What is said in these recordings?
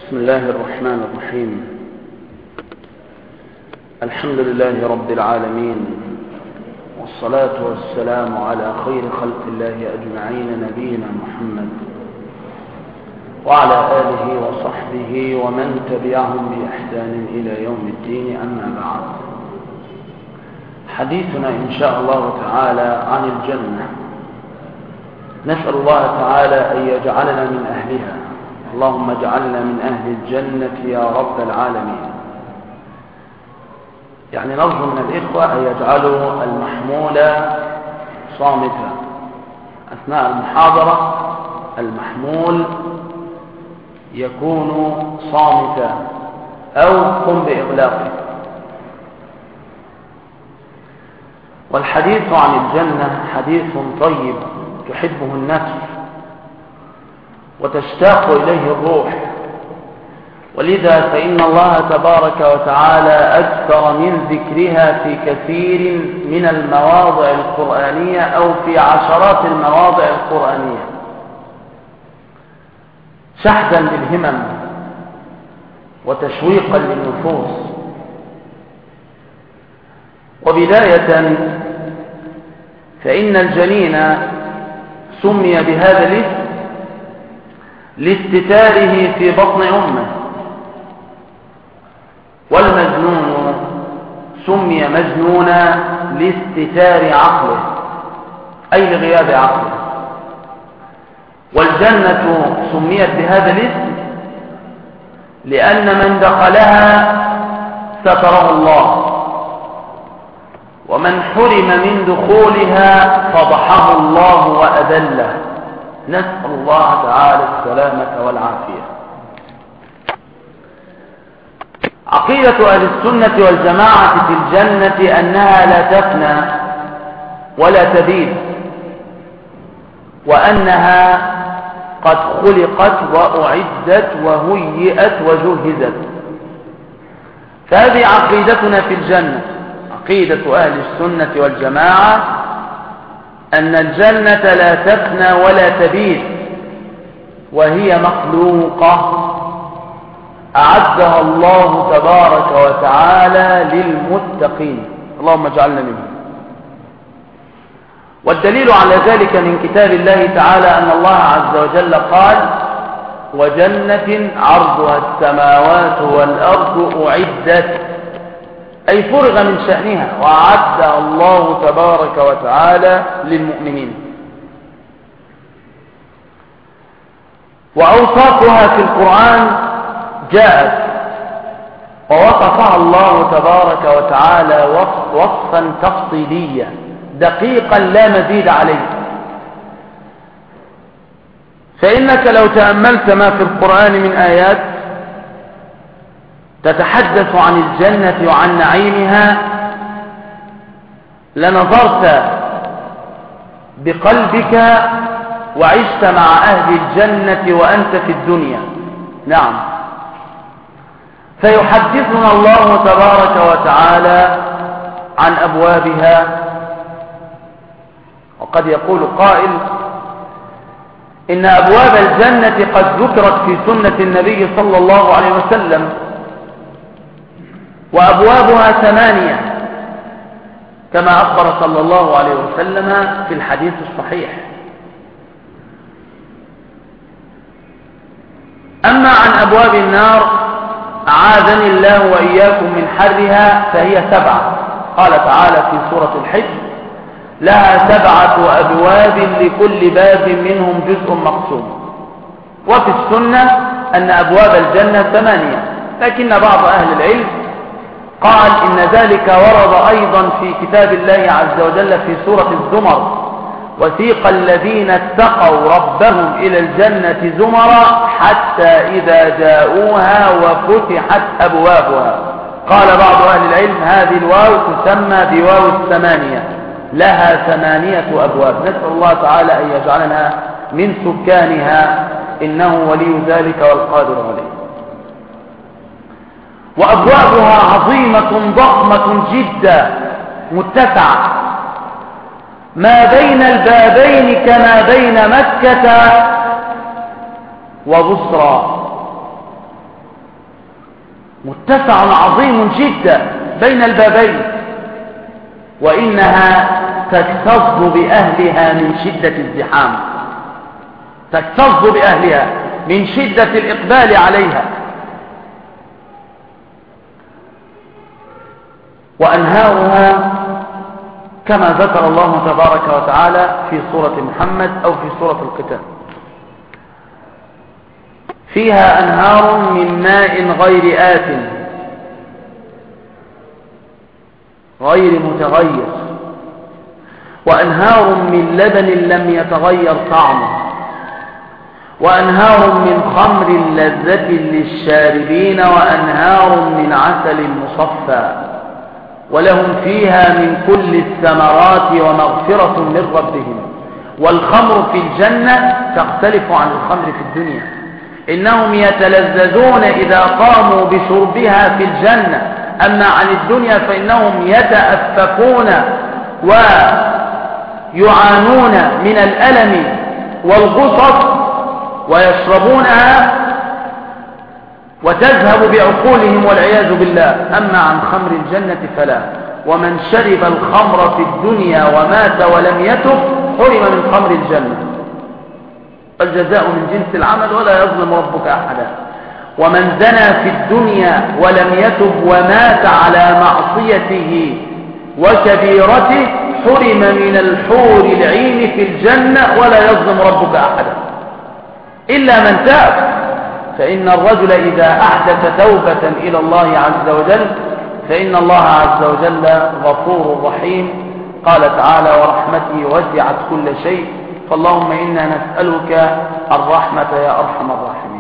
بسم الله الرحمن الرحيم. الحمد لله رب العالمين، والصلاة والسلام على خير خلق الله أجمعين، نبينا محمد وعلى آله وصحبه ومن تبعهم بإحسان إلى يوم الدين. أما بعد، حديثنا إن شاء الله تعالى عن الجنة. نسأل الله تعالى أن يجعلنا من أهلها، اللهم اجعلنا من أهل الجنة يا رب العالمين. يعني نرجو من الإخوة أن يجعلوا المحمول صامتا أثناء المحاضرة. المحمول يكون صامتا أو قم بإغلاقه. والحديث عن الجنة حديث طيب تحبه النفس وتشتاق إليه الروح، ولذا فإن الله تبارك وتعالى أكثر من ذكرها في كثير من المواضع القرآنية أو في عشرات المواضع القرآنية، شحذا للهمم وتشويقا للنفوس. وبداية فإن الجنين سمي بهذا الاسم لاستتاره في بطن أمه، والمجنون سمي مجنونا لاستتار عقله أي لغياب عقله. والجنة سميت بهذا الاسم لأن من دخلها ستره الله، ومن حرم من دخولها فضحه الله وأذله. نسأل الله تعالى السلامة والعافية. عقيدة أهل السنة والجماعة في الجنة أنها لا تفنى ولا تبيد، وأنها قد خلقت وأعدت وهيئت وجهزت. فهذه عقيدتنا في الجنة، عقيدة أهل السنة والجماعة أن الجنة لا تفنى ولا تبيد، وهي مخلوقة أعدها الله تبارك وتعالى للمتقين، اللهم اجعلنا منهم. والدليل على ذلك من كتاب الله تعالى أن الله عز وجل قال: وجنة عرضها السماوات والأرض أعدت، أي فرغ من شأنها وأعدها الله تبارك وتعالى للمؤمنين. وأوصافها في القرآن جاءت ووصفها الله تبارك وتعالى وصفا تفصيليا دقيقا لا مزيد عليه. فإنك لو تأملت ما في القرآن من آيات تتحدث عن الجنة وعن نعيمها لنظرت بقلبك وعشت مع أهل الجنة وأنت في الدنيا. نعم، فيحدثنا الله تبارك وتعالى عن أبوابها. وقد يقول قائل إن أبواب الجنة قد ذكرت في سنة النبي صلى الله عليه وسلم، وأبوابها 8 كما أخبر صلى الله عليه وسلم في الحديث الصحيح. أما عن أبواب النار أعاذني الله وإياكم من حرها فهي 7. قال تعالى في سورة الحج: لها 7 أبواب لكل باب منهم جزء مقسوم. وفي السنة أن أبواب الجنة 8، لكن بعض أهل العلم قال إن ذلك ورد أيضا في كتاب الله عز وجل في سورة الزمر: وسيق الذين اتقوا ربهم إلى الجنة زمرا حتى إذا جاءوها وفتحت أبوابها. قال بعض أهل العلم هذه الواو تسمى بواو 8، لها 8 أبواب. نسأل الله تعالى أن يجعلنا من سكانها، إنه ولي ذلك والقادر عليه. وأبوابها عظيمة ضخمة جدا متسعة، ما بين البابين كما بين مكة وبصرى. متسع عظيم جدا بين البابين، وإنها تكتظ بأهلها من شدة الزحام، تكتظ بأهلها من شدة الإقبال عليها. وأنهارها كما ذكر الله تبارك وتعالى في سورة محمد أو في سورة القتال، فيها أنهار من ماء غير آت غير متغير، وأنهار من لبن لم يتغير طعمه، وأنهار من خمر لذة للشاربين، وأنهار من عسل مصفى، ولهم فيها من كل الثمرات ومغفرة من ربهم. والخمر في الجنة تختلف عن الخمر في الدنيا، إنهم يتلذذون إذا قاموا بشربها في الجنة، أما عن الدنيا فإنهم يتأففون ويعانون من الألم والغصص ويشربونها وتذهب بعقولهم والعياذ بالله. أما عن خمر الجنة فلا. ومن شرب الخمر في الدنيا ومات ولم يتب حرم من خمر الجنة. الجزاء من جنس العمل ولا يظلم ربك أحدا. ومن زنى في الدنيا ولم يتب ومات على معصيته وكبيرته حرم من الحور العين في الجنة ولا يظلم ربك أحدا إلا من تاب. فإن الرجل إذا أحدث توبة إلى الله عز وجل فإن الله عز وجل غفور رحيم. قال تعالى: ورحمتي وسعت كل شيء. فاللهم إنا نسألك الرحمة يا أرحم الراحمين.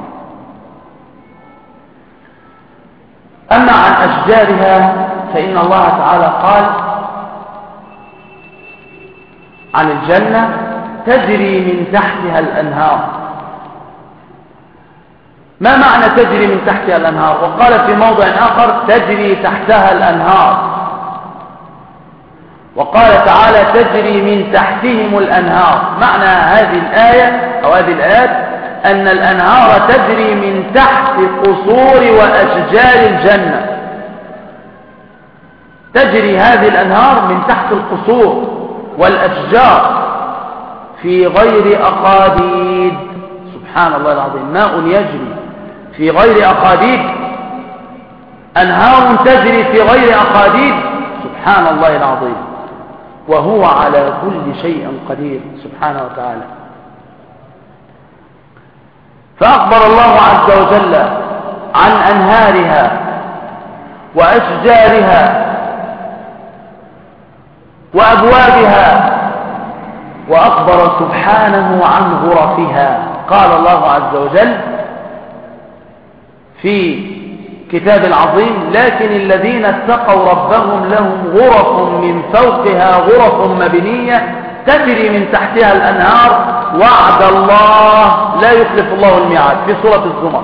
أما عن أشجارها فإن الله تعالى قال عن الجنة: تجري من تحتها الأنهار. ما معنى تجري من تحتها الأنهار؟ وقال في موضع آخر: تجري تحتها الأنهار. وقال تعالى: تجري من تحتهم الأنهار. معنى هذه الآية أو هذه الآيات أن الأنهار تجري من تحت قصور وأشجار الجنة. تجري هذه الأنهار من تحت القصور والأشجار في غير أقاديد. سبحان الله العظيم، ماء يجري في غير أقاديد، أنهار تجري في غير أقاديد. سبحان الله العظيم، وهو على كل شيء قدير سبحانه وتعالى. فأخبر الله عز وجل عن أنهارها وأشجارها وأبوابها، وأخبر سبحانه عن غرفها. قال الله عز وجل في كتاب العظيم: لكن الذين اتقوا ربهم لهم غرف من فوقها غرف مبنية تجري من تحتها الأنهار وعد الله لا يخلف الله الميعاد، في سورة الزمر.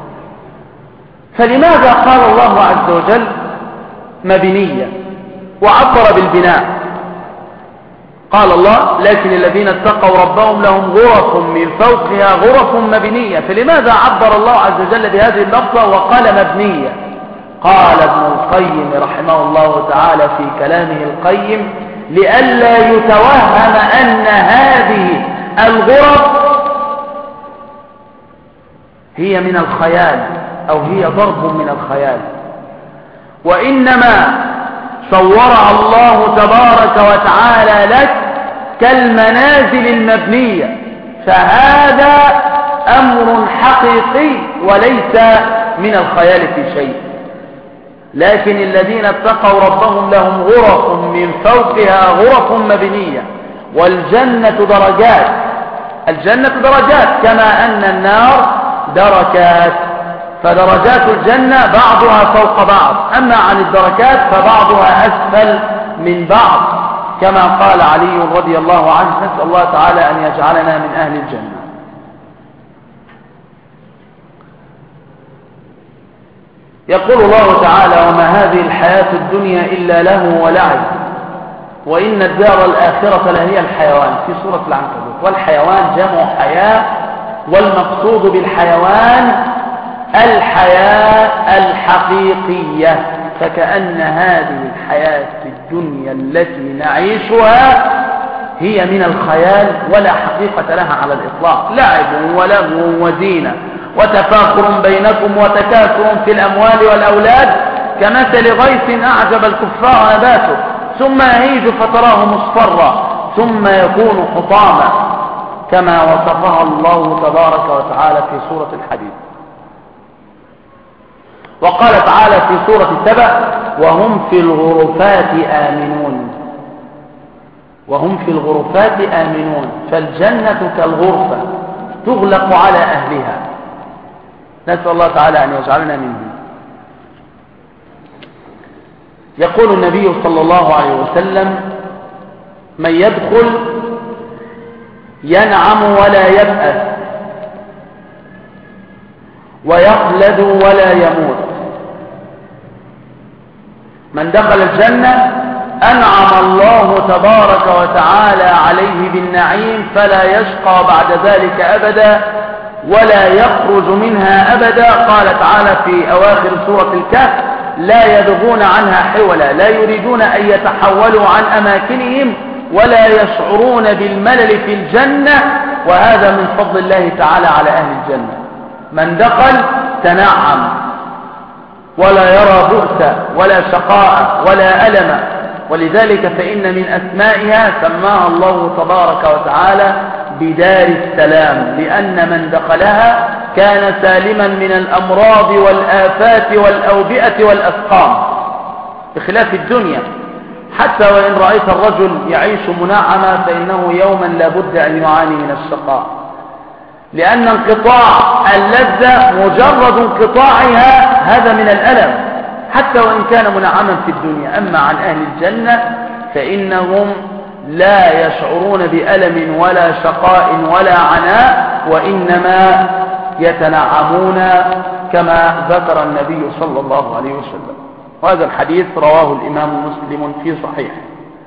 فلماذا قال الله عز وجل مبنية وعبر بالبناء؟ قال الله: لكن الذين اتقوا ربهم لهم غرف من فوقها غرف مبنية. فلماذا عبر الله عز وجل بهذه اللفظة وقال مبنية؟ قال ابن القيم رحمه الله تعالى في كلامه القيم: لئلا يتوهم أن هذه الغرف هي من الخيال أو هي ضرب من الخيال، وإنما صورها الله تبارك وتعالى لك كالمنازل المبنية، فهذا أمر حقيقي وليس من الخيال في شيء. لكن الذين اتقوا ربهم لهم غرف من فوقها غرف مبنية. والجنة درجات، الجنة درجات كما أن النار دركات، فدرجات الجنة بعضها فوق بعض. أما عن الدركات فبعضها أسفل من بعض، كما قال علي رضي الله عنه: نسأل الله تعالى أن يجعلنا من أهل الجنة. يقول الله تعالى: وما هذه الحياة الدنيا إلا له ولعب وإن الدار الآخرة لهي الحيوان، في سورة العنكبوت. والحيوان جمع حياة، والمقصود بالحيوان الحياة الحقيقية. فكأن هذه الحياة الدنيا التي نعيشها هي من الخيال ولا حقيقة لها على الإطلاق، لعب ولهو وزينة وتفاخر بينكم وتكاثر في الأموال والأولاد كمثل غيث أعجب الكفار نباته ثم يهيج فتراه مصفرا ثم يكون حطاما كما وصفها الله تبارك وتعالى في سورة الحديد. وقال تعالى في سورة سبأ: وهم في الغرفات آمنون. وهم في الغرفات آمنون، فالجنة كالغرفة تغلق على أهلها. نسأل الله تعالى أن يجعلنا منهم. يقول النبي صلى الله عليه وسلم: من يدخل ينعم ولا يبأس ويخلد ولا يموت. من دخل الجنة أنعم الله تبارك وتعالى عليه بالنعيم فلا يشقى بعد ذلك أبدا ولا يخرج منها أبدا. قال تعالى في أواخر سورة الكهف: لا يبغون عنها حولا، لا يريدون أن يتحولوا عن أماكنهم ولا يشعرون بالملل في الجنة، وهذا من فضل الله تعالى على أهل الجنة. من دخل تنعم ولا يرى بؤسا ولا شقاء ولا ألم، ولذلك فإن من أسمائها سماها الله تبارك وتعالى بدار السلام، لأن من دخلها كان سالما من الأمراض والآفات والأوبئة والأسقام، بخلاف الدنيا. حتى وإن رأيت الرجل يعيش منعما فإنه يوما لابد أن يعاني من الشقاء، لأن انقطاع اللذة مجرد انقطاعها هذا من الألم، حتى وإن كان منعما في الدنيا. أما عن أهل الجنة فإنهم لا يشعرون بألم ولا شقاء ولا عناء، وإنما يتنعمون كما ذكر النبي صلى الله عليه وسلم. وهذا الحديث رواه الإمام مسلم في صحيحه.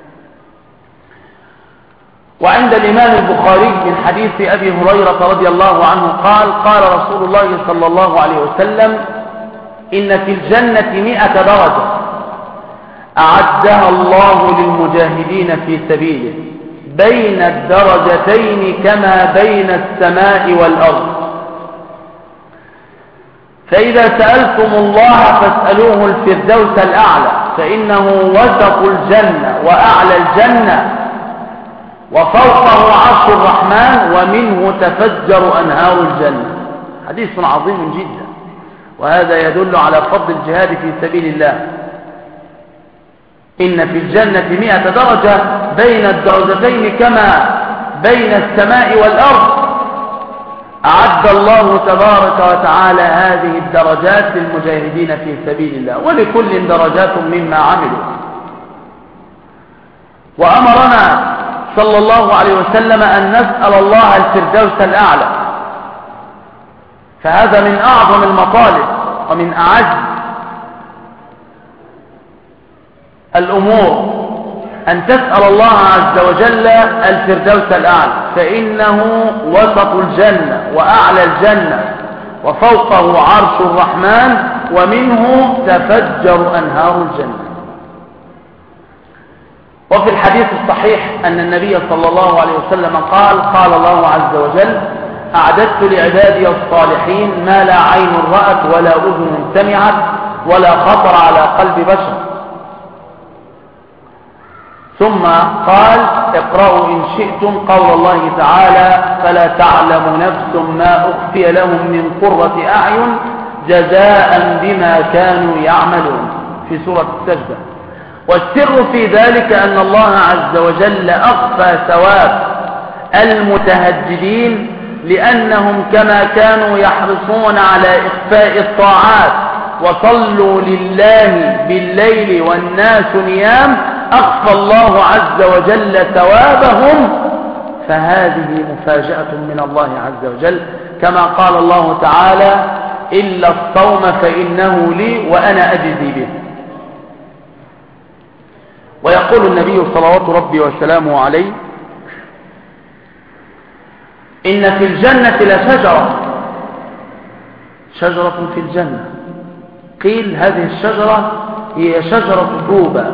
وعند الإمام البخاري من حديث أبي هريرة رضي الله عنه قال: قال رسول الله صلى الله عليه وسلم: إن في الجنة 100 درجة أعدها الله للمجاهدين في سبيله بين الدرجتين كما بين السماء والأرض، فإذا سألتم الله فاسألوه الفردوس الأعلى، فإنه وسط الجنة وأعلى الجنة وفوقه عرش الرحمن ومنه تفجر أنهار الجنة. حديث عظيم جدا، وهذا يدل على فضل الجهاد في سبيل الله. إن في الجنة 100 درجة بين الدرجتين كما بين السماء والأرض. أعد الله تبارك وتعالى هذه الدرجات للمجاهدين في سبيل الله، ولكل درجات مما عملوا. وأمرنا صلى الله عليه وسلم أن نسأل الله الفردوس الأعلى، فهذا من أعظم المطالب ومن أعز الأمور أن تسأل الله عز وجل الفردوس الأعلى، فإنه وسط الجنة وأعلى الجنة وفوقه عرش الرحمن ومنه تفجر أنهار الجنة. وفي الحديث الصحيح أن النبي صلى الله عليه وسلم قال: قال الله عز وجل: أعددت لعبادي الصالحين ما لا عين رأت ولا أذن سمعت ولا خطر على قلب بشر. ثم قال: اقرأوا إن شئتم قول الله تعالى: فلا تعلم نفس ما أخفي لهم من قرة أعين جزاء بما كانوا يعملون، في سورة السجدة. والسر في ذلك أن الله عز وجل أخفى ثواب المتهجدين، لأنهم كما كانوا يحرصون على إخفاء الطاعات وصلوا لله بالليل والناس نيام، أخفى الله عز وجل ثوابهم، فهذه مفاجأة من الله عز وجل، كما قال الله تعالى: إلا الصوم فإنه لي وأنا أجزي به. ويقول النبي صلوات ربي وسلامه عليه: إن في الجنة لشجرة، شجرة في الجنة قيل هذه الشجرة هي شجرة طوبى.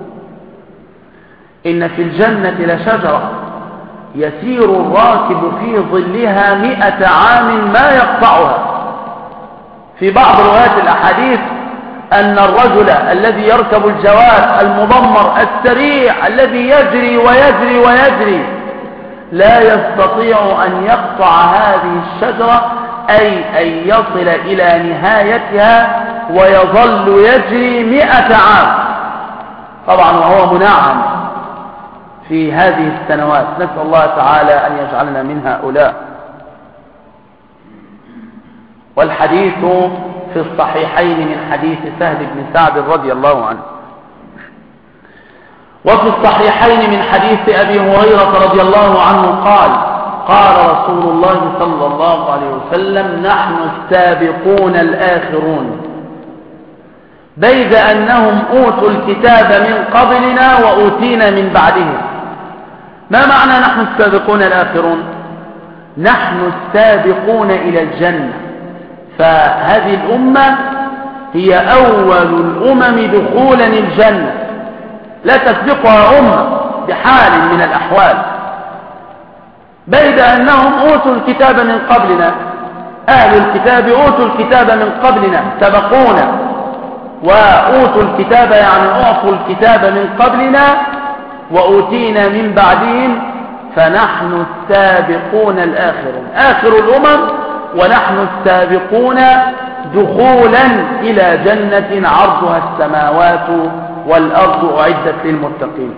إن في الجنة لشجرة يسير الراكب في ظلها 100 عام ما يقطعها. في بعض روايات الأحاديث أن الرجل الذي يركب الجواد المضمر السريع الذي يجري ويجري ويجري لا يستطيع أن يقطع هذه الشجرة، أي أن يصل إلى نهايتها ويظل يجري 100 عام، طبعا وهو منعم في هذه السنوات. نسأل الله تعالى أن يجعلنا من هؤلاء. والحديث في الصحيحين من حديث سهل بن سعد رضي الله عنه، وفي الصحيحين من حديث أبي هريرة رضي الله عنه قال: قال رسول الله صلى الله عليه وسلم: نحن السابقون الآخرون، بيد أنهم أوتوا الكتاب من قبلنا وأوتينا من بعدهم. ما معنى نحن السابقون الآخرون؟ نحن السابقون إلى الجنة، فهذه الأمة هي أول الأمم دخولا الجنة، لا تسبقها أمة بحال من الأحوال. بيد أنهم أوتوا الكتاب من قبلنا، أهل الكتاب أوتوا الكتاب من قبلنا، سبقونا، وأوتوا الكتاب يعني أعطوا الكتاب من قبلنا وأوتينا من بعدهم، فنحن السابقون الآخرون، آخر الأمم، ونحن السابقون دخولا إلى جنة عرضها السماوات والأرض أعدت للمتقين.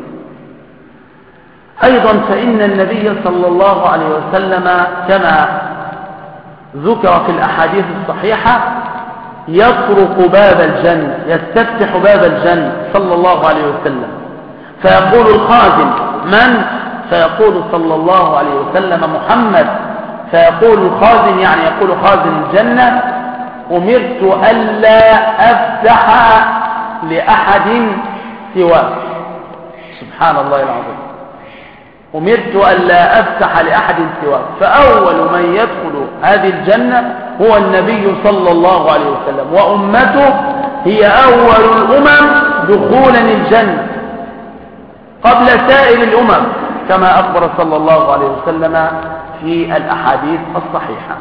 أيضا فإن النبي صلى الله عليه وسلم كما ذكر في الأحاديث الصحيحة يطرق باب الجنة، يستفتح باب الجنة صلى الله عليه وسلم، فيقول الخازن: من؟ فيقول صلى الله عليه وسلم: محمد. فيقول الخازن، يعني يقول خازن الجنة: أمرت ألا أفتح لأحد سواك. سبحان الله العظيم، أمرت ألا أفتح لأحد سواك. فأول من يدخل هذه الجنة هو النبي صلى الله عليه وسلم، وأمته هي أول الأمم دخولا الجنة قبل سائر الأمم، كما أخبر صلى الله عليه وسلم في الأحاديث الصحيحة.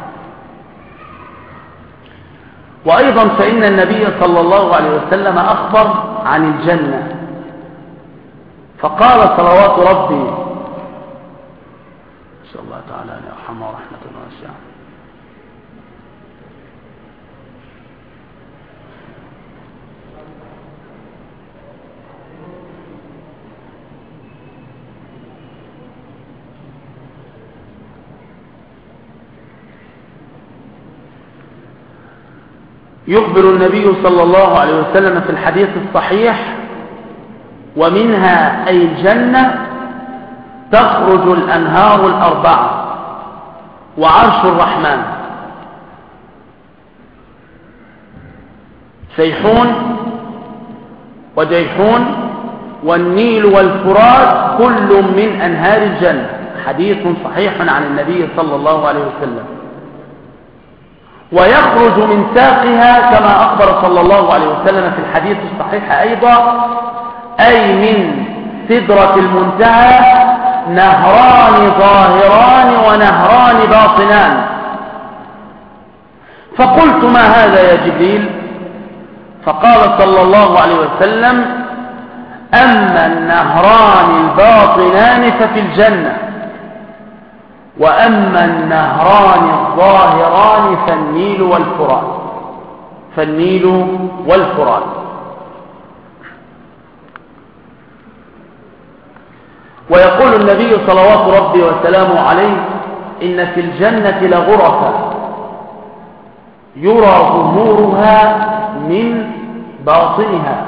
وأيضا فإن النبي صلى الله عليه وسلم أخبر عن الجنة، فقال صلوات ربي نسأل الله تعالى أن يرحمه ورحمة واسعة: يخبر النبي صلى الله عليه وسلم في الحديث الصحيح: ومنها أي الجنة تخرج الأنهار الأربعة وعرش الرحمن، سيحون وجيحون والنيل والفرات كل من أنهار الجنة. حديث صحيح عن النبي صلى الله عليه وسلم. ويخرج من ساقها كما أخبر صلى الله عليه وسلم في الحديث الصحيح أيضا، أي من سدرة المنتهى، نهران ظاهران ونهران باطنان. فقلت: ما هذا يا جبريل؟ فقال صلى الله عليه وسلم: أما النهران الباطنان ففي الجنة، وأما النهران الظاهران فالنيل والفرات. فالنيل والفرات. ويقول النبي صلوات ربي وسلامه عليه: إن في الجنة لغرفة يرى ظهورها من باطنها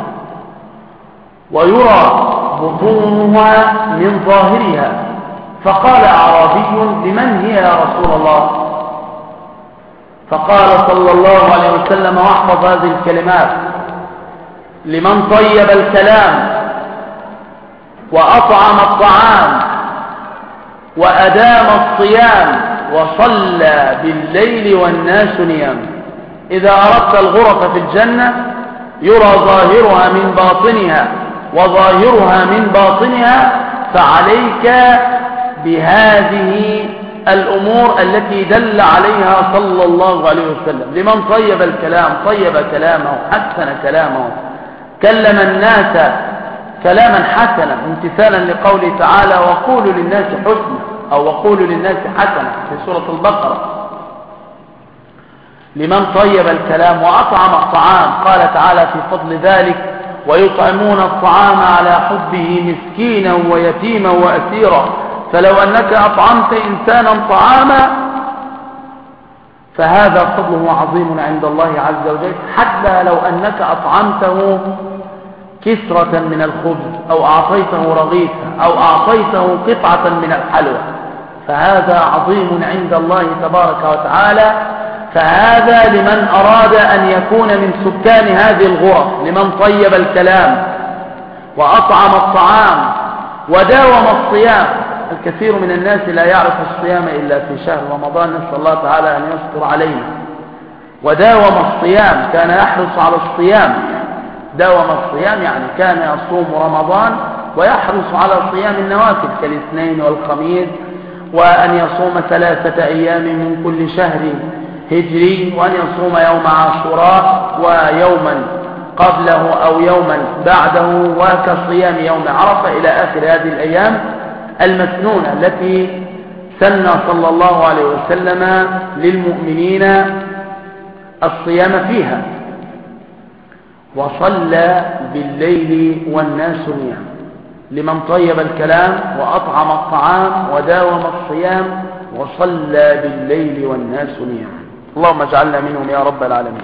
ويرى بطونها من ظاهرها. فقال أعرابي: لمن هي يا رسول الله؟ فقال صلى الله عليه وسلم، واحفظ هذه الكلمات: لمن طيب الكلام وأطعم الطعام وأدام الصيام وصلى بالليل والناس نيام. إذا أردت الغرف في الجنة يرى ظاهرها من باطنها وظاهرها من باطنها، فعليك بهذه الأمور التي دل عليها صلى الله عليه وسلم. لمن طيب الكلام طيب كلامه، حسن كلامه، كلم الناس كلاما حسنا امتثالا لقوله تعالى وقولوا للناس حسنا، أو وقولوا للناس حسنا في سورة البقرة. لمن طيب الكلام وأطعم الطعام، قال تعالى في فضل ذلك ويطعمون الطعام على حبه مسكينا ويتيما وأسيرا، فلو أنك أطعمت إنسانا طعاما فهذا فضله عظيم عند الله عز وجل، حتى لو أنك أطعمته كسرة من الخبز أو أعطيته رغيفا أو أعطيته قطعة من الحلوى، فهذا عظيم عند الله تبارك وتعالى. فهذا لمن أراد أن يكون من سكان هذه الغرف، لمن طيب الكلام وأطعم الطعام وداوم الصيام. الكثير من الناس لا يعرف الصيام إلا في شهر رمضان، نسأل الله تعالى أن يستر علينا. وداوم الصيام، كان يحرص على الصيام، داوم الصيام يعني كان يصوم رمضان ويحرص على صيام النوافل كالاثنين والخميس، وأن يصوم 3 أيام من كل شهر هجري، وأن يصوم يوم عاشوراء ويوما قبله أو يوما بعده، وكصيام يوم عرفة إلى آخر هذه الأيام المسنونة التي سن صلى الله عليه وسلم للمؤمنين الصيام فيها. وصلى بالليل والناس نيام، لمن طيب الكلام وأطعم الطعام وداوم الصيام وصلى بالليل والناس نيام. اللهم اجعلنا منهم يا رب العالمين.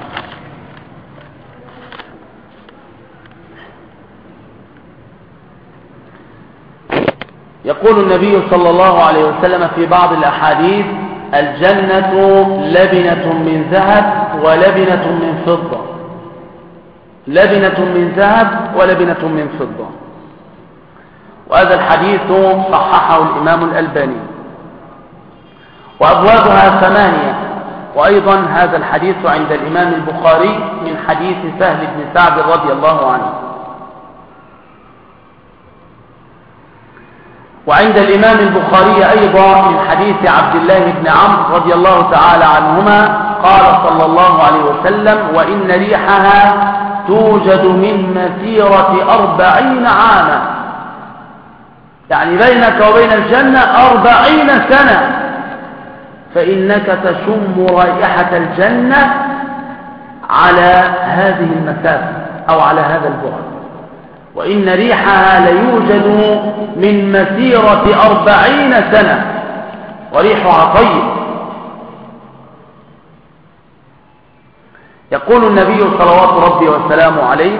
يقول النبي صلى الله عليه وسلم في بعض الأحاديث الجنة لبنة من ذهب ولبنة من فضة، لبنة من ذهب ولبنة من فضة. وهذا الحديث صححه الإمام الألباني. وأبوابها 8، وأيضا هذا الحديث عند الإمام البخاري من حديث سهل بن سعد رضي الله عنه. وعند الإمام البخاري أيضا من حديث عبد الله بن عمرو رضي الله تعالى عنهما قال صلى الله عليه وسلم وإن ريحها توجد من مسيرة 40 عاما، يعني بينك وبين الجنة 40 سنة، فإنك تشم رائحة الجنة على هذه المسافة أو على هذا البعد. وإن ريحها ليوجد من مسيرة 40 سنة وريحها طيب. يقول النبي صلوات ربي وسلامه عليه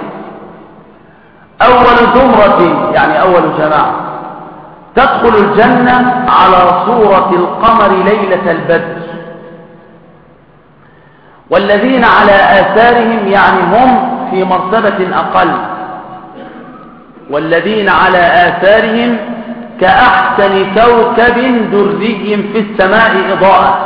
أول زمرة، يعني أول جماعة تدخل الجنة على صورة القمر ليلة البدر، والذين على آثارهم يعني هم في مرتبة أقل، والذين على آثارهم كأحسن كوكب دري في السماء إضاءة،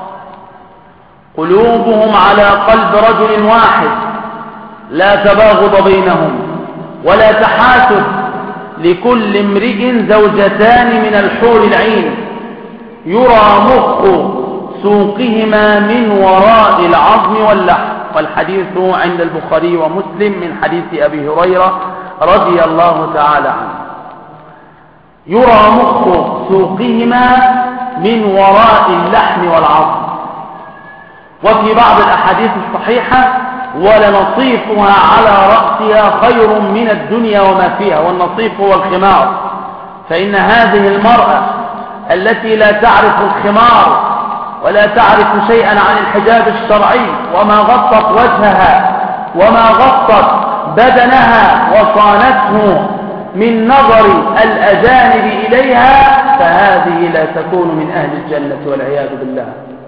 قلوبهم على قلب رجل واحد، لا تباغض بينهم ولا تحاسد، لكل امرئ زوجتان من الحور العين، يرى مخ سوقهما من وراء العظم واللحم. والحديث عند البخاري ومسلم من حديث أبي هريرة رضي الله تعالى عنه. يرى مخ سوقهما من وراء اللحم والعظم. وفي بعض الأحاديث الصحيحة ولنصيفها على رأسها خير من الدنيا وما فيها، والنصيف هو الخمار. فإن هذه المرأة التي لا تعرف الخمار ولا تعرف شيئا عن الحجاب الشرعي، وما غطت وجهها وما غطت بدنها وصانته من نظر الأجانب إليها، فهذه لا تكون من أهل الجنة والعياذ بالله.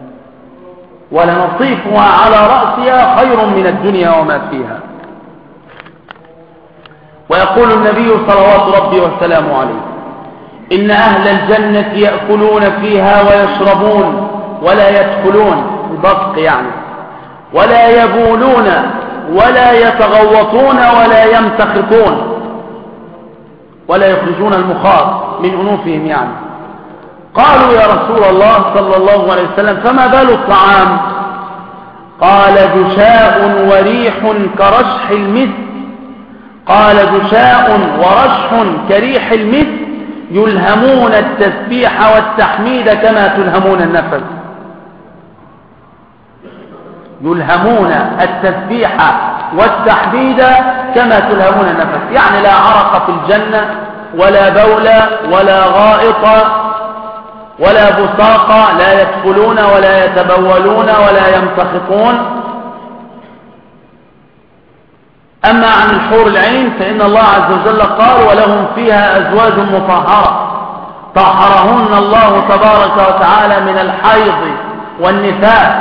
ولنصيفها على رأسها خير من الدنيا وما فيها. ويقول النبي صلوات ربي وسلامه عليه إن أهل الجنة يأكلون فيها ويشربون ولا يدخلون، البصق يعني، ولا يبولون ولا يتغوطون ولا يمتخطون ولا يخرجون المخاط من أنوفهم يعني. قالوا يا رسول الله صلى الله عليه وسلم فما بال الطعام؟ قال جشاء وريح كرشح المسك. قال جشاء ورشح كريح المسك يلهمون التسبيح والتحميد كما تلهمون النفس. يلهمون التسبيح والتحميد كما تلهمون النفس، يعني لا عرق في الجنة ولا بول ولا غائط ولا بصاق، لا يدخلون ولا يتبولون ولا يمتخطون. أما عن الحور العين فإن الله عز وجل قال ولهم فيها أزواج مطهرة طهرهن الله تبارك وتعالى من الحيض والنفاس،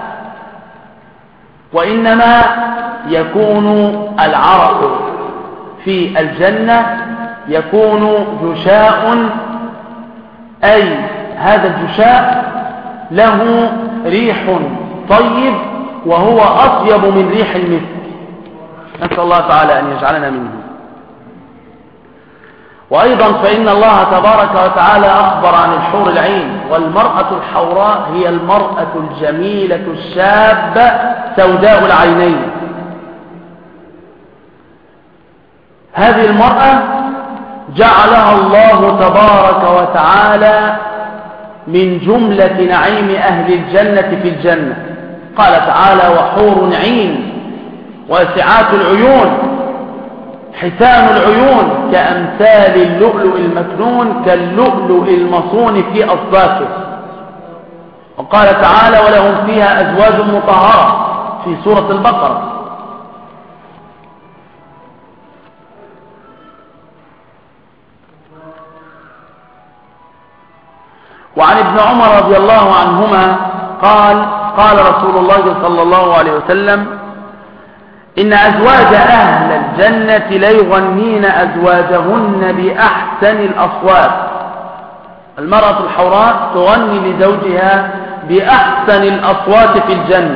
وإنما يكون العرق في الجنة يكون جشاء، أي هذا الجشاء له ريح طيب وهو أطيب من ريح المسك، نسأل الله تعالى أن يجعلنا منه. وأيضا فإن الله تبارك وتعالى أخبر عن الحور العين، والمرأة الحوراء هي المرأة الجميلة الشابة سوداء العينين. هذه المرأة جعلها الله تبارك وتعالى من جملة نعيم أهل الجنة في الجنة. قال تعالى وحور عين واسعات العيون حسان العيون كأمثال اللؤلؤ المكنون كاللؤلؤ المصون في أصداقه. وقال تعالى ولهم فيها أزواج مطهرة في سورة البقرة. وعن ابن عمر رضي الله عنهما قال قال رسول الله صلى الله عليه وسلم إن أزواج أهل الجنة ليغنين أزواجهن بأحسن الأصوات. المرأة الحوراء تغني لزوجها بأحسن الأصوات في الجنة،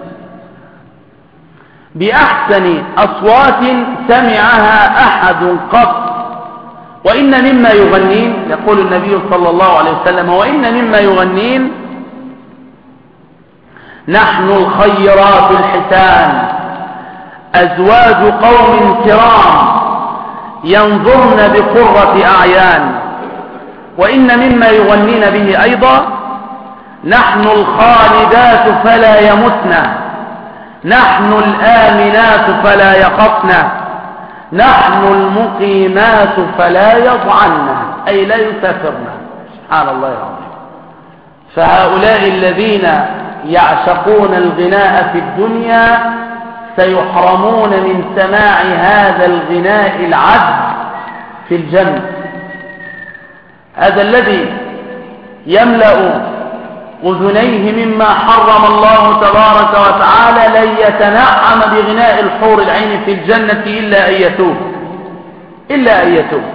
بأحسن أصوات سمعها أحد قط. وإن مما يغنين، يقول النبي صلى الله عليه وسلم وإن مما يغنين نحن الخيرات الحسان أزواج قوم كرام ينظرن بقرة أعيان. وإن مما يغنين به أيضا نحن الخالدات فلا يمتن، نحن الآمنات فلا يخفن، نحن المقيمات فلا يضعن، أي لا يسافرن. سبحان الله العظيم. فهؤلاء الذين يعشقون الغناء في الدنيا سيحرمون من سماع هذا الغناء العذب في الجنة. هذا الذي يملأ أذنيه مما حرم الله تبارك وتعالى لن يتنعم بغناء الحور العين في الجنة إلا أن يتوب.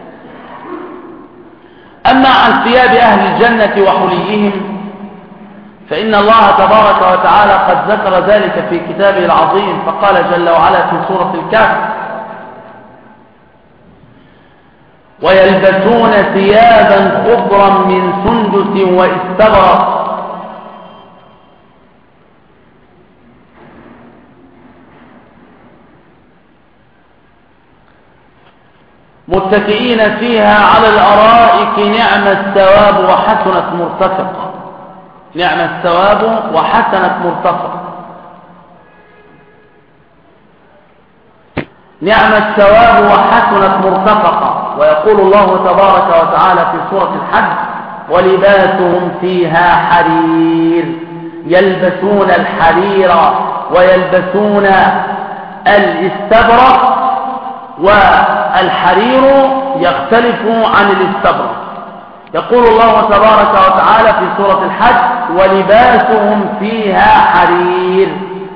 أما عن ثياب أهل الجنة وحليهم فإن الله تبارك وتعالى قد ذكر ذلك في كتابه العظيم، فقال جل وعلا في سورة الكهف ويلبسون ثيابا خضرا من سندس واستبرق متكئين فيها على الأرائك نعم الثواب وحسنت مرتفقة. نعم الثواب وحسنت مرتفقة. نعم الثواب وحسنت مرتفقة. ويقول الله تبارك وتعالى في سورة الحج ولباسهم فيها حرير. يلبسون الحرير ويلبسون الاستبرق، والحرير يختلف عن الاستبرق. يقول الله تبارك وتعالى في سورة الحج ولباسهم فيها حرير.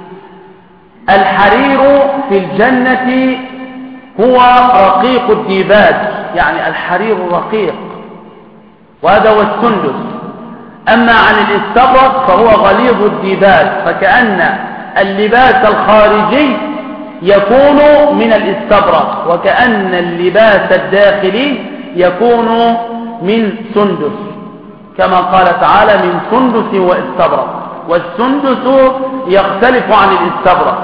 الحرير في الجنة هو رقيق الديباج، يعني الحرير الرقيق، وهذا هو السندس. أما عن الاستبرق فهو غليظ الديباج، فكأن اللباس الخارجي يكون من الاستبرق، وكأن اللباس الداخلي يكون من سندس، كما قال تعالى من سندس واستبرق، والسندس يختلف عن الاستبرق.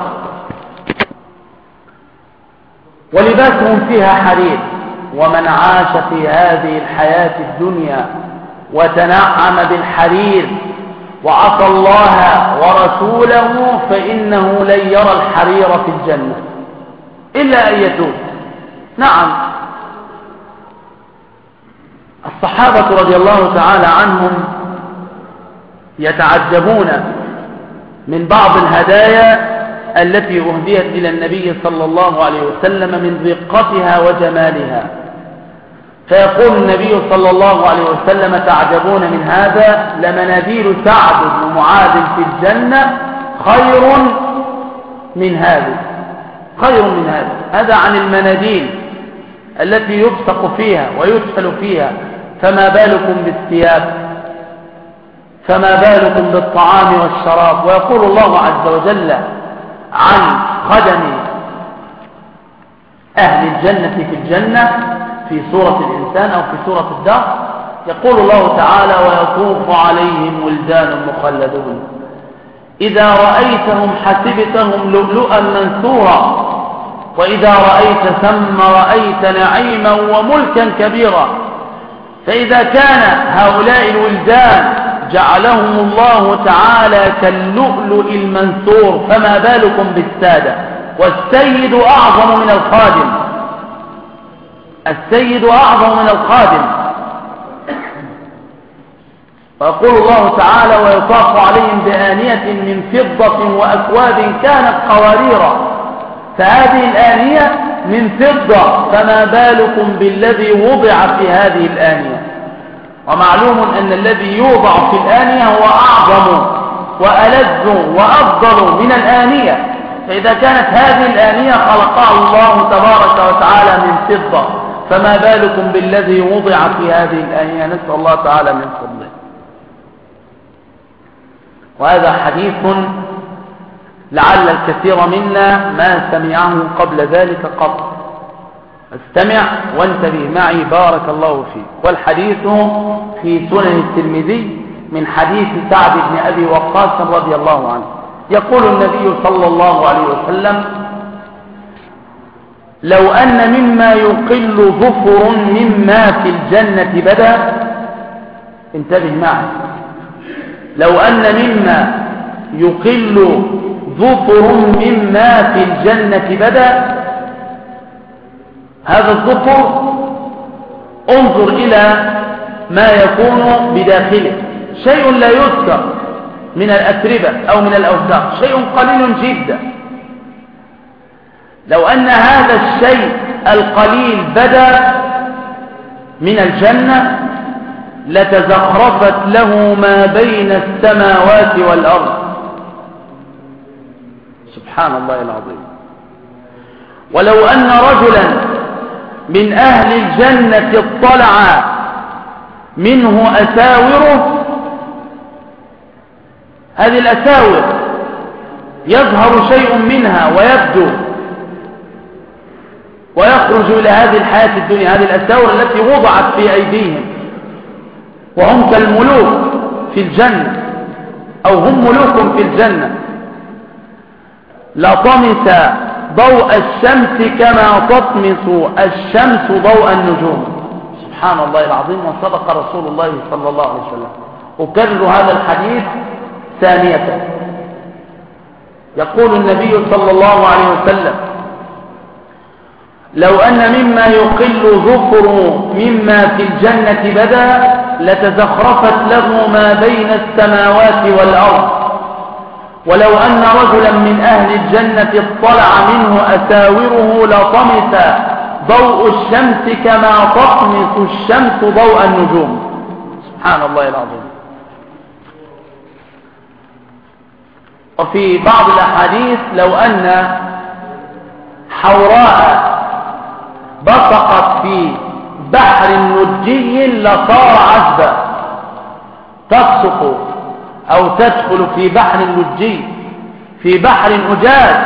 ولباسهم فيها حرير. ومن عاش في هذه الحياة الدنيا وتنعم بالحرير وعصى الله ورسوله فإنه لن يرى الحرير في الجنة إلا أن يتوب. نعم، الصحابة رضي الله تعالى عنهم يتعجبون من بعض الهدايا التي أهديت إلى النبي صلى الله عليه وسلم من رقتها وجمالها، فيقول النبي صلى الله عليه وسلم: تعجبون من هذا؟ لمناديل سعد بن معاذ في الجنة خير من هذا، خير من هذا. هذا عن المناديل التي يبصق فيها ويدخل فيها، فما بالكم بالثياب، فما بالكم بالطعام والشراب. ويقول الله عز وجل عن خدم أهل الجنة في الجنة في سورة الإنسان أو في سورة الدهر، يقول الله تعالى: ويطوف عليهم ولدان مخلدون إذا رأيتهم حسبتهم لؤلؤا منثورا وإذا رأيت ثم رأيت نعيما وملكا كبيرا. فإذا كان هؤلاء الولدان جعلهم الله تعالى كاللؤلؤ المنثور، فما بالكم بالسادة؟ والسيد أعظم من الخادم، السيد أعظم من الخادم. ويقول الله تعالى: ويطاف عليهم بآنية من فضة وأكواب كانت قواريرا. فهذه الآنية من فضة، فما بالكم بالذي وضع في هذه الآنية؟ ومعلوم أن الذي يوضع في الآنية هو أعظم وألذ وأفضل من الآنية. فإذا كانت هذه الآنية خلقها الله تبارك وتعالى من فضة، فما بالكم بالذي وضع في هذه الآنية؟ نسأل الله تعالى من فضله. وهذا حديث لعل الكثير منا ما سمعه قبل ذلك قط. استمع وانتبه معي بارك الله فيك. والحديث في سنن الترمذي من حديث سعد بن أبي وقاص رضي الله عنه. يقول النبي صلى الله عليه وسلم: لو أن مما يقل ظفر مما في الجنة بدا. انتبه معي. لو أن مما يقل ظفر مما في الجنة بدا. هذا الظفر انظر إلى ما يكون بداخله، شيء لا يذكر من الأتربة أو من الأوساخ، شيء قليل جدا. لو أن هذا الشيء القليل بدا من الجنة لتزخرفت له ما بين السماوات والأرض. سبحان الله العظيم. ولو أن رجلا من أهل الجنة اطلع منه أساوره، هذه الأساور يظهر شيء منها ويبدو ويخرج إلى هذه الحياة الدنيا، هذه الأساور التي وضعت في أيديهم، وهم كالملوك في الجنة أو هم ملوك في الجنة، لطمس ضوء الشمس كما تطمس الشمس ضوء النجوم. سبحان الله العظيم. وصدق رسول الله صلى الله عليه وسلم. أكرر هذا الحديث ثانية. يقول النبي صلى الله عليه وسلم: لو أن مما يقل ظفر مما في الجنة بدا لتزخرفت له ما بين السماوات والأرض. ولو أن رجلا من أهل الجنة اطلع منه أساوره لطمس ضوء الشمس كما تطمس الشمس ضوء النجوم. سبحان الله العظيم. وفي بعض الأحاديث: لو أن حوراء بصقت في بحر نجي لصار عذبا. تبصق أو تدخل في بحر نجي في بحر أجاج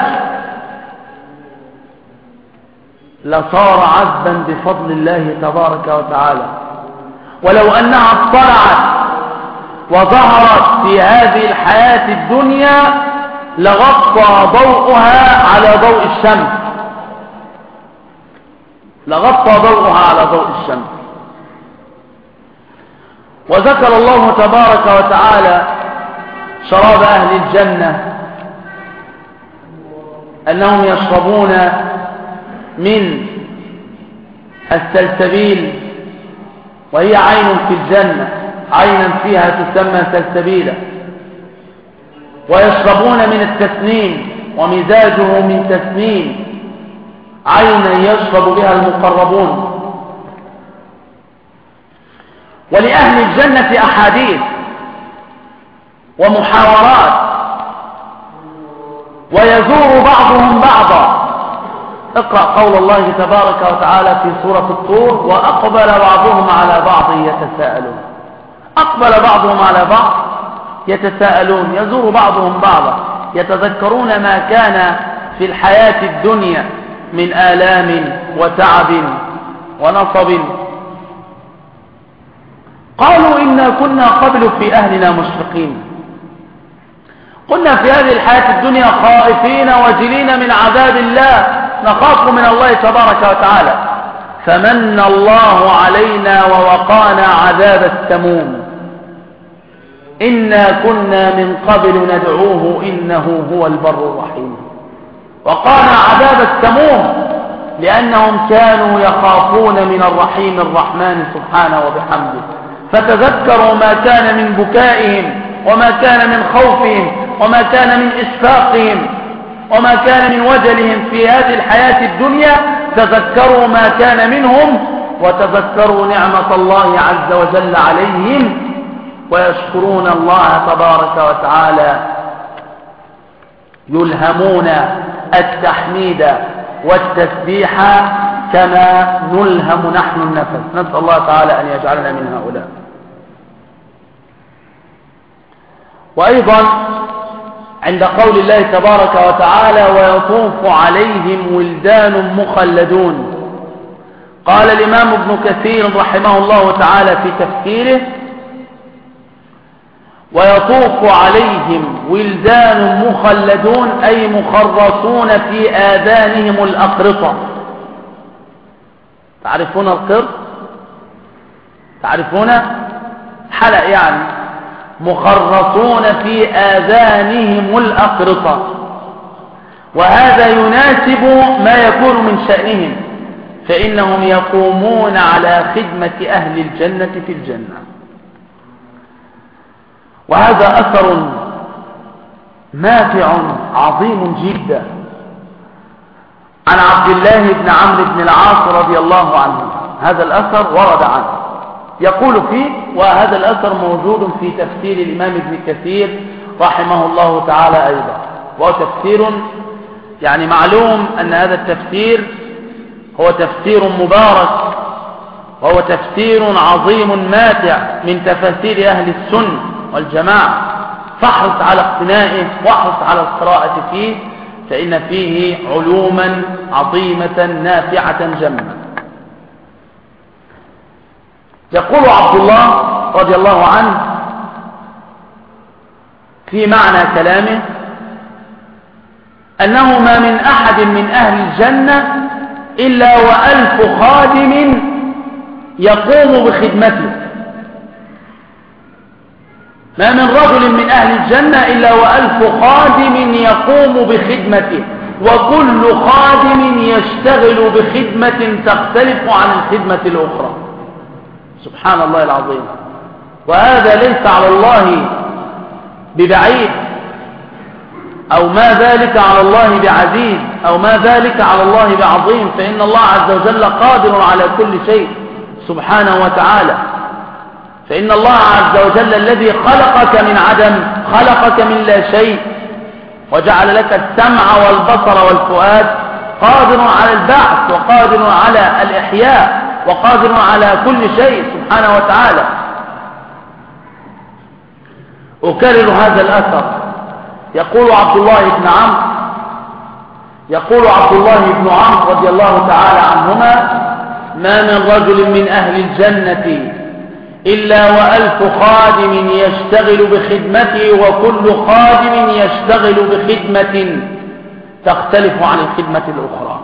لصار عذبا بفضل الله تبارك وتعالى. ولو أنها اطلعت وظهرت في هذه الحياة الدنيا لغطى ضوءها على ضوء الشمس، لغطى ضوءها على ضوء الشمس. وذكر الله تبارك وتعالى شراب أهل الجنة أنهم يشربون من السلسبيل، وهي عين في الجنة، عينا فيها تسمى سلسبيلا. ويشربون من التسنيم ومزاجه من تسنيم، عينا يشرب بها المقربون. ولأهل الجنة أحاديث ومحاورات، ويزور بعضهم بعضا. اقرأ قول الله تبارك وتعالى في سورة الطور: وأقبل بعضهم على بعض يتساءلون. أقبل بعضهم على بعض يتساءلون، يزور بعضهم بعضا، يتذكرون ما كان في الحياة الدنيا من آلام وتعب ونصب. قالوا إنا كنا قبل في أهلنا مشفقين. قلنا في هذه الحياة الدنيا خائفين وجلين من عذاب الله، نخاف من الله تبارك وتعالى، فمن الله علينا ووقانا عذاب السموم، إنا كنا من قبل ندعوه إنه هو البر الرحيم. وقانا عذاب السموم لأنهم كانوا يخافون من الرحيم الرحمن سبحانه وبحمده، فتذكروا ما كان من بكائهم وما كان من خوفهم وما كان من إشفاقهم وما كان من وجلهم في هذه الحياة الدنيا، تذكروا ما كان منهم وتذكروا نعمة الله عز وجل عليهم، ويشكرون الله تبارك وتعالى، يلهمون التحميد والتسبيح كما نلهم نحن النفس. نسأل الله تعالى أن يجعلنا من هؤلاء. وأيضا عند قول الله تبارك وتعالى: ويطوف عليهم ولدان مخلدون، قال الإمام ابن كثير رحمه الله تعالى في تفسيره: ويطوف عليهم ولدان مخلدون أي مخرصون في آذانهم الأقرطة. تعرفون القرط؟ تعرفون؟ حلق يعني. مخرصون في آذانهم الأقرطة، وهذا يناسب ما يكون من شأنهم، فإنهم يقومون على خدمة أهل الجنة في الجنة. وهذا أثر نافع عظيم جدا عن عبد الله بن عمرو بن العاص رضي الله عنه. هذا الأثر ورد عنه، يقول فيه، وهذا الأثر موجود في تفسير الإمام ابن كثير رحمه الله تعالى أيضا، وهو تفسير يعني معلوم أن هذا التفسير هو تفسير مبارك، وهو تفسير عظيم ماتع من تفاسير أهل السنة والجماعة، فاحرص على اقتنائه واحرص على القراءة فيه، فإن فيه علوما عظيمة نافعة جمة. يقول عبد الله رضي الله عنه في معنى كلامه أنه ما من أحد من أهل الجنة إلا و1000 خادم يقوم بخدمته. ما من رجل من أهل الجنة إلا و1000 خادم يقوم بخدمته، وكل خادم يشتغل بخدمة تختلف عن الخدمة الأخرى. سبحان الله العظيم. وهذا ليس على الله ببعيد، أو ما ذلك على الله بعزيز، أو ما ذلك على الله بعظيم، فإن الله عز وجل قادر على كل شيء سبحانه وتعالى. فإن الله عز وجل الذي خلقك من عدم، خلقك من لا شيء، وجعل لك السمع والبصر والفؤاد، قادر على البعث وقادر على الإحياء وقادر على كل شيء سبحانه وتعالى. أكرر هذا الأثر يقول عبد الله بن عمرو رضي الله تعالى عنهما: ما من رجل من أهل الجنة إلا وألف خادم يشتغل بخدمته، وكل خادم يشتغل بخدمة تختلف عن الخدمة الأخرى.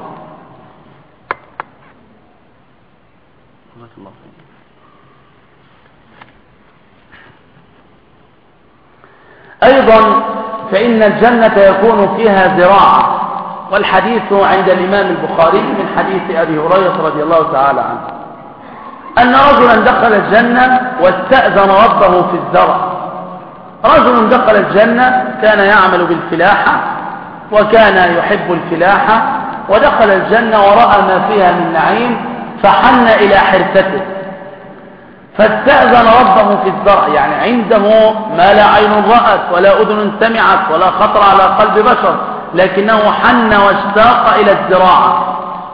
أيضا فإن الجنة يكون فيها زراعة، والحديث عند الإمام البخاري من حديث أبي هريرة رضي الله تعالى عنه أن رجلا دخل الجنة واستأذن ربه في الزرع. رجل دخل الجنة كان يعمل بالفلاحة وكان يحب الفلاحة، ودخل الجنة ورأى ما فيها من نعيم فحن إلى حرفته، فاستأذن ربه في الزرع، يعني عنده ما لا عين رأت ولا أذن سمعت ولا خطر على قلب بشر، لكنه حن واشتاق إلى الزراعة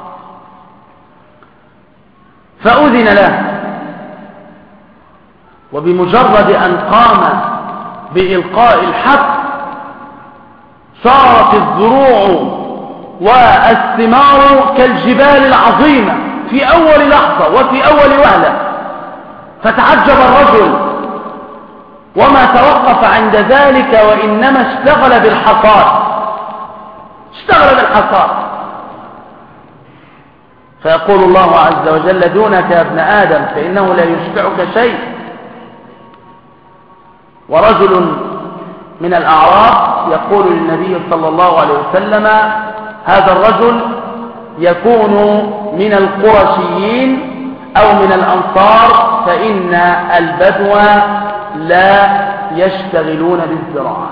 فأذن له. وبمجرد أن قام بإلقاء الحق صارت الزروع والثمار كالجبال العظيمة في أول لحظة وفي أول وهلة، فتعجب الرجل وما توقف عند ذلك، وإنما اشتغل بالحصاد. فيقول الله عز وجل: دونك يا ابن آدم فإنه لا يشبعك شيء. ورجل من الأعراب يقول للنبي صلى الله عليه وسلم: هذا الرجل يكون من القرشيين أو من الأنصار، فإن البدو لا يشتغلون بالزراعة.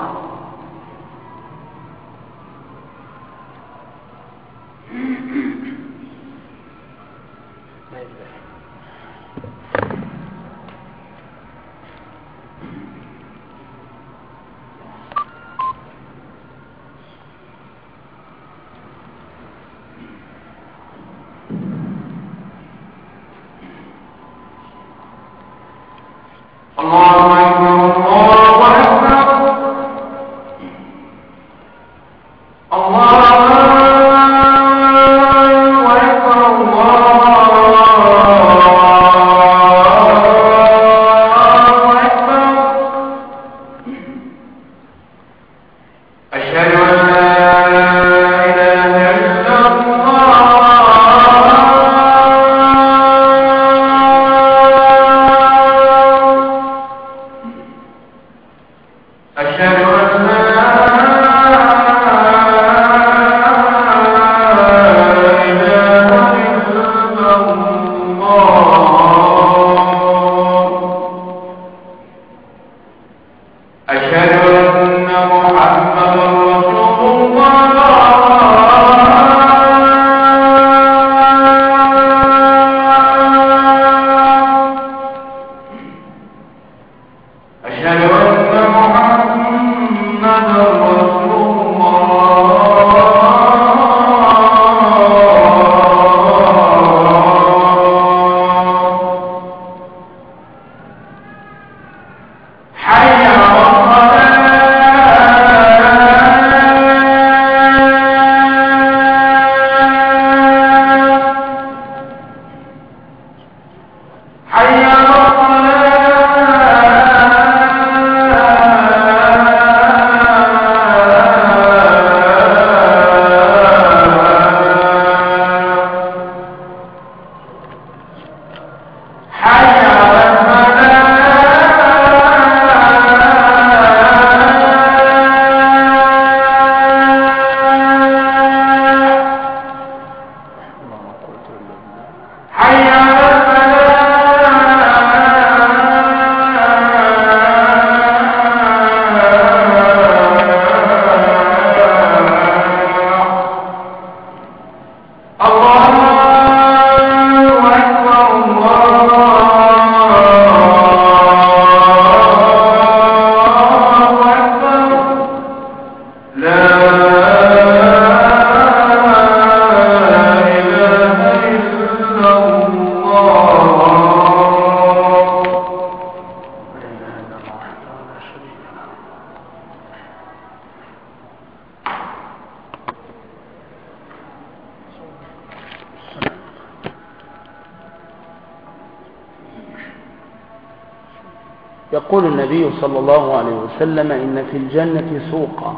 يقول النبي صلى الله عليه وسلم إن في الجنة سوقا،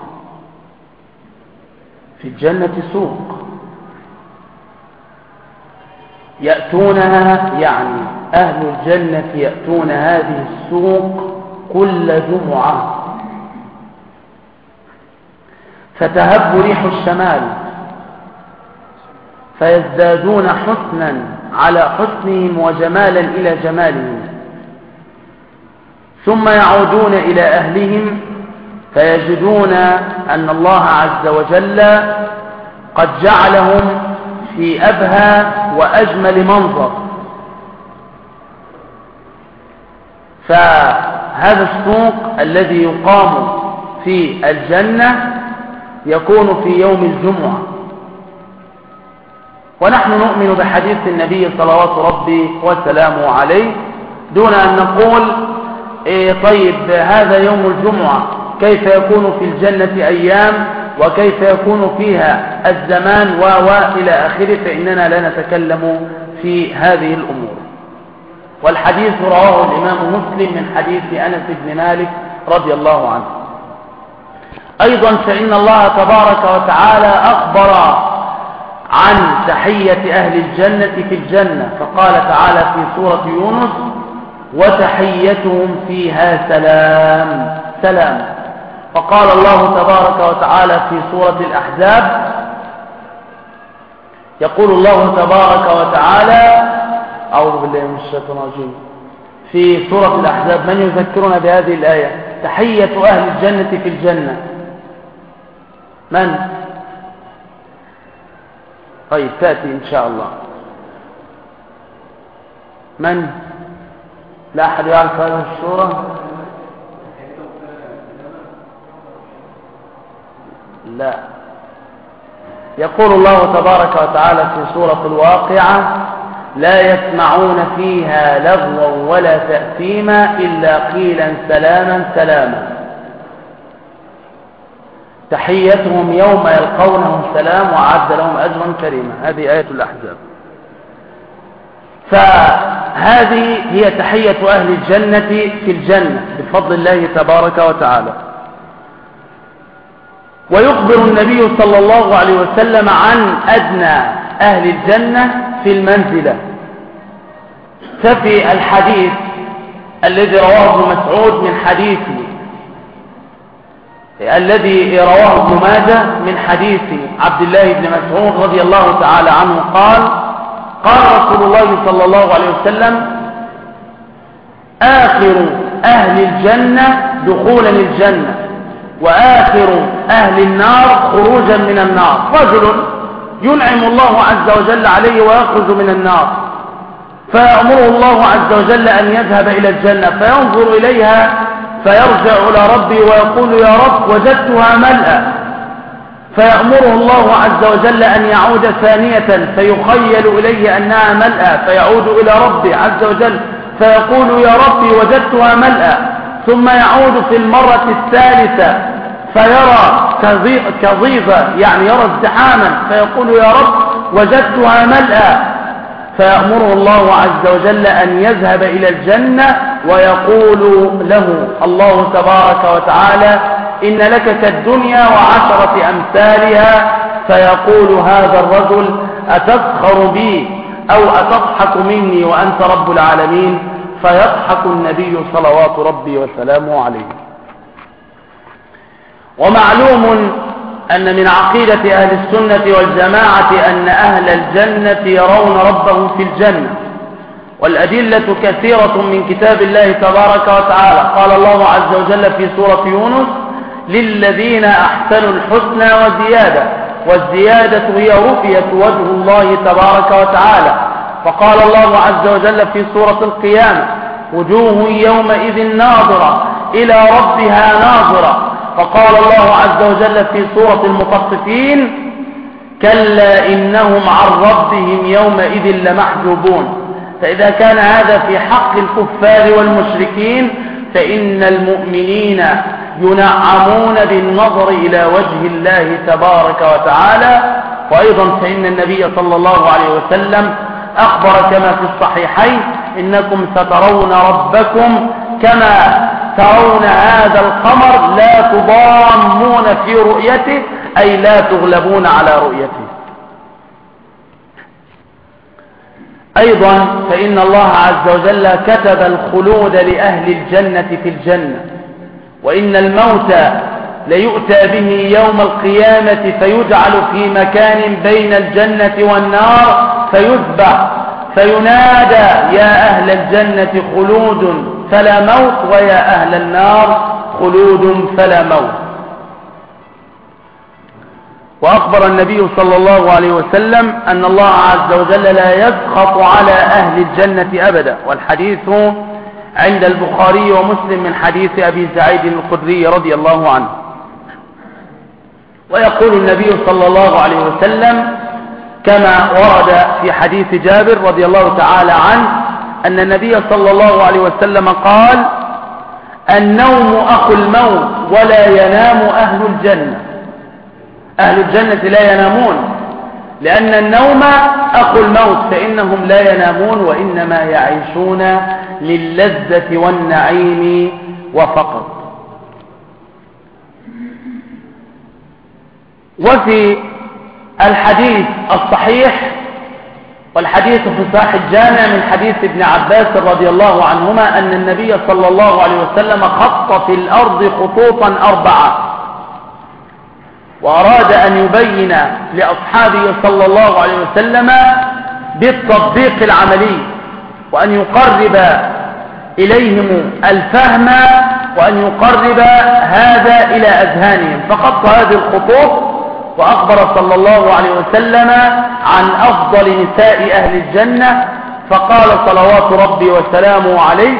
في الجنة سوق يأتونها، يعني أهل الجنة يأتون هذه السوق كل جمعة فتهب ريح الشمال فيزدادون حسنا على حسنهم وجمالا إلى جمالهم، ثم يعودون إلى أهلهم فيجدون أن الله عز وجل قد جعلهم في أبهى وأجمل منظر. فهذا السوق الذي يقام في الجنة يكون في يوم الجمعة، ونحن نؤمن بحديث النبي صلوات ربي وسلامه عليه دون أن نقول طيب هذا يوم الجمعة كيف يكون في الجنة أيام وكيف يكون فيها الزمان إلى آخره، فإننا لا نتكلم في هذه الأمور. والحديث رواه الإمام مسلم من حديث أنس بن مالك رضي الله عنه. أيضا فإن الله تبارك وتعالى أخبر عن تحية أهل الجنة في الجنة، فقال تعالى في سورة يونس: وتحيتهم فيها سلام سلام. وقال الله تبارك وتعالى في سورة الأحزاب، يقول الله تبارك وتعالى: أعوذ بالله من الشيطان الرجيم، في سورة الأحزاب: من يذكرنا بهذه الآية؟ تحية أهل الجنة في الجنة. من؟ طيب تأتي إن شاء الله. من؟ لا أحد يعرف هذه السورة؟ لا. يقول الله تبارك وتعالى في سورة الواقعة: لا يسمعون فيها لغوا ولا تأثيما إلا قيلا سلاما سلاما، تحيتهم يوم يلقونه سلام وأعد لهم أجرا كريما. هذه آية الأحزاب. فهذه هي تحية أهل الجنة في الجنة بفضل الله تبارك وتعالى. ويخبر النبي صلى الله عليه وسلم عن أدنى أهل الجنة في المنزلة. ففي الحديث الذي رواه ابن مسعود من حديث الذي رواه ابن ماجه من حديث عبد الله بن مسعود رضي الله تعالى عنه قال: قال رسول الله صلى الله عليه وسلم: آخر أهل الجنة دخولا الجنة وآخر أهل النار خروجا من النار، رجل ينعم الله عز وجل عليه ويخرج من النار، فيأمره الله عز وجل أن يذهب إلى الجنة فينظر إليها فيرجع إلى ربه ويقول: يا رب وجدتها ملأى، فيأمره الله عز وجل أن يعود ثانية فيخيل إليه أنها ملأى، فيعود إلى ربه عز وجل فيقول: يا ربي وجدتها ملأى، ثم يعود في المرة الثالثة فيرى كظيظة، يعني يرى ازدحاما، فيقول: يا رب وجدتها ملأى، فيأمره الله عز وجل أن يذهب إلى الجنة ويقول له الله تبارك وتعالى: إن لك كالدنيا وعشرة أمثالها، فيقول هذا الرجل: أتسخر بي أو أتضحك مني وأنت رب العالمين؟ فيضحك النبي صلوات ربي وسلامه عليه. ومعلوم أن من عقيدة أهل السنة والجماعة أن أهل الجنة يرون ربهم في الجنة، والأدلة كثيرة من كتاب الله تبارك وتعالى. قال الله عز وجل في سورة يونس: للذين أحسنوا الحسنى وزيادة، والزيادة هي رؤية وجه الله تبارك وتعالى. فقال الله عز وجل في سورة القيامة: وجوه يومئذ ناظرة إلى ربها ناظرة. فقال الله عز وجل في سورة المطففين: كلا إنهم عن ربهم يومئذ لمحجوبون. فإذا كان هذا في حق الكفار والمشركين، فإن المؤمنين ينعمون بالنظر إلى وجه الله تبارك وتعالى. وأيضا فإن النبي صلى الله عليه وسلم أخبر كما في الصحيحين: إنكم سترون ربكم كما ترون هذا القمر لا تضامون في رؤيته، أي لا تغلبون على رؤيته. أيضا فإن الله عز وجل كتب الخلود لأهل الجنة في الجنة، وإن الموت ليؤتى به يوم القيامة فيجعل في مكان بين الجنة والنار فيذبح فينادى يا أهل الجنة خلود فلا موت، ويا أهل النار خلود فلا موت. وأخبر النبي صلى الله عليه وسلم أن الله عز وجل لا يسخط على أهل الجنة أبدا، والحديث عند البخاري ومسلم من حديث أبي سعيد الخدري رضي الله عنه. ويقول النبي صلى الله عليه وسلم كما ورد في حديث جابر رضي الله تعالى عنه أن النبي صلى الله عليه وسلم قال: النوم أخو الموت ولا ينام أهل الجنة. أهل الجنة لا ينامون، لأن النوم أخو الموت، فإنهم لا ينامون وإنما يعيشون للذة والنعيم وفقط. وفي الحديث الصحيح، والحديث في صحيح الجامع من حديث ابن عباس رضي الله عنهما أن النبي صلى الله عليه وسلم خط في الأرض خطوطا 4، وأراد أن يبين لأصحابه صلى الله عليه وسلم بالتطبيق العملي، وأن يقرب إليهم الفهم، وأن يقرب هذا إلى أذهانهم، فخط هذه الخطوط وأخبر صلى الله عليه وسلم عن أفضل نساء أهل الجنة، فقال صلوات ربي وسلامه عليه: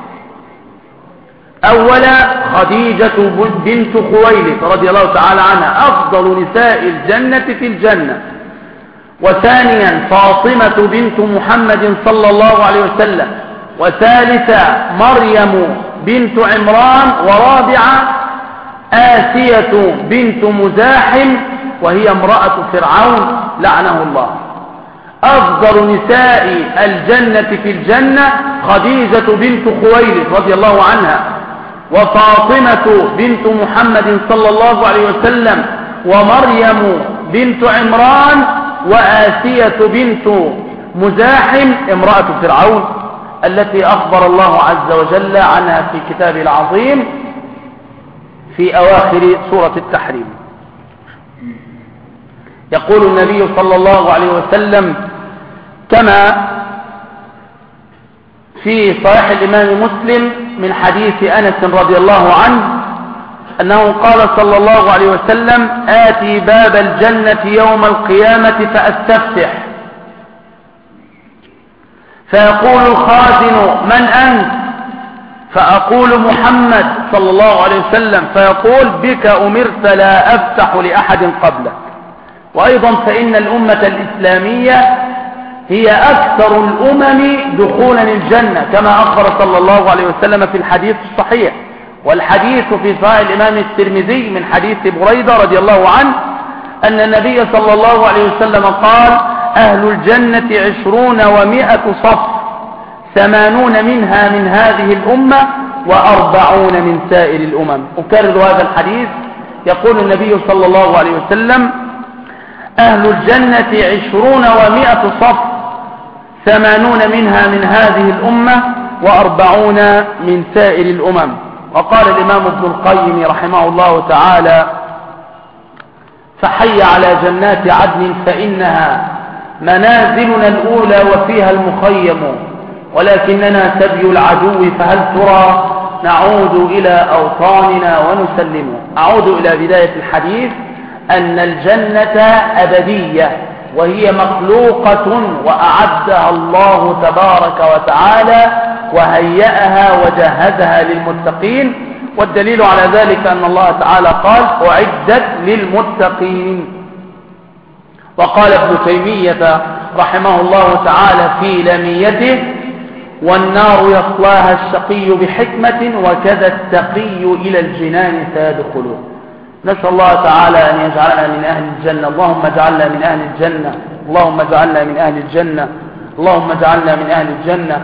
أولا خديجة بنت خويلد رضي الله تعالى عنها أفضل نساء الجنة في الجنة، وثانيا فاطمة بنت محمد صلى الله عليه وسلم، وثالثا مريم بنت عمران، ورابعة آسية بنت مزاحم وهي امرأة فرعون لعنه الله. أفضل نساء الجنة في الجنة خديجة بنت خويلد رضي الله عنها، وفاطمة بنت محمد صلى الله عليه وسلم، ومريم بنت عمران، وآسية بنت مزاحم امرأة فرعون التي أخبر الله عز وجل عنها في كتابه العظيم في أواخر سورة التحريم. يقول النبي صلى الله عليه وسلم كما في صحيح الإمام مسلم من حديث أنس رضي الله عنه أنه قال صلى الله عليه وسلم: آتي باب الجنة يوم القيامة فأستفتح، فيقول الخازن: من أنت؟ فأقول: محمد صلى الله عليه وسلم، فيقول: بك أمرت لا أفتح لأحد قبلك. وأيضا فإن الأمة الإسلامية هي أكثر الأمم دخولا الجنة كما أخبر صلى الله عليه وسلم في الحديث الصحيح، والحديث في صحيح الإمام الترمذي من حديث بريدة رضي الله عنه أن النبي صلى الله عليه وسلم قال: أهل الجنة 20 و100 صف، 80 منها من هذه الأمة و40 من سائر الأمم. أكرر هذا الحديث. يقول النبي صلى الله عليه وسلم: أهل الجنة 20 و100 صف، 80 منها من هذه الأمة و40 من سائر الأمم. وقال الإمام ابن القيم رحمه الله تعالى: فحي على جنات عدن فإنها منازلنا الأولى وفيها المخيم، ولكننا سبي العدو فهل ترى نعود إلى أوطاننا ونسلم. أعود إلى بداية الحديث أن الجنة أبدية، وهي مخلوقة وأعدها الله تبارك وتعالى وهيأها وجهزها للمتقين، والدليل على ذلك أن الله تعالى قال: أعدت للمتقين. وقال ابن تيمية رحمه الله تعالى في لاميته: والنار يصلاها الشقي بحكمة وكذا التقي إلى الجنان سيدخله. نسأل الله تعالى أن يجعلنا من أهل الجنة. اللهم اجعلنا من أهل الجنة، اللهم اجعلنا من أهل الجنة، اللهم اجعلنا من أهل الجنة.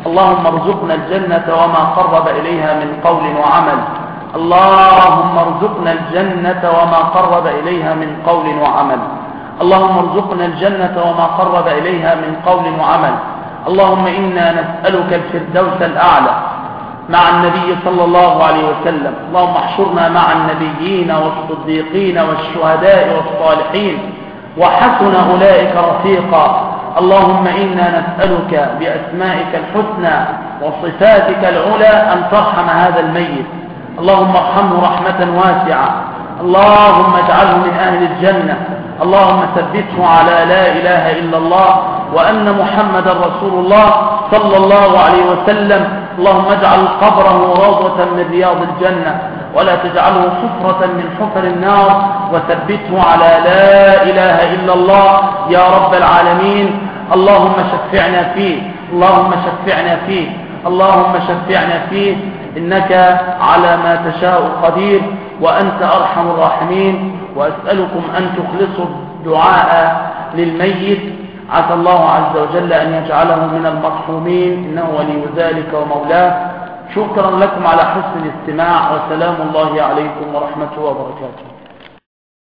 اللهم ارزقنا الجنة وما قرب إليها من قول وعمل. اللهم ارزقنا الجنة وما قرب إليها من قول وعمل. اللهم ارزقنا الجنة وما قرب إليها من قول وعمل. اللهم إنا نسألك الفردوس الأعلى مع النبي صلى الله عليه وسلم. اللهم احشرنا مع النبيين والصديقين والشهداء والصالحين وحسن أولئك رفيقا. اللهم إنا نسألك بأسمائك الحسنى وصفاتك العلى أن ترحم هذا الميت. اللهم ارحمه رحمة واسعة. اللهم اجعله من أهل الجنة. اللهم ثبته على لا إله إلا الله وأن محمد رسول الله صلى الله عليه وسلم. اللهم اجعل قبره روضة من رياض الجنة ولا تجعله حفرة من حفر النار، وثبته على لا إله إلا الله يا رب العالمين. اللهم شفعنا فيه. اللهم شفعنا فيه. اللهم شفعنا فيه، إنك على ما تشاء قدير وأنت أرحم الراحمين. وأسألكم أن تخلصوا الدعاء للميت، عسى الله عز وجل أن يجعله من المرحومين، إنه ولي ذلك ومولاه. شكرا لكم على حسن الاستماع، وسلام الله عليكم ورحمته وبركاته.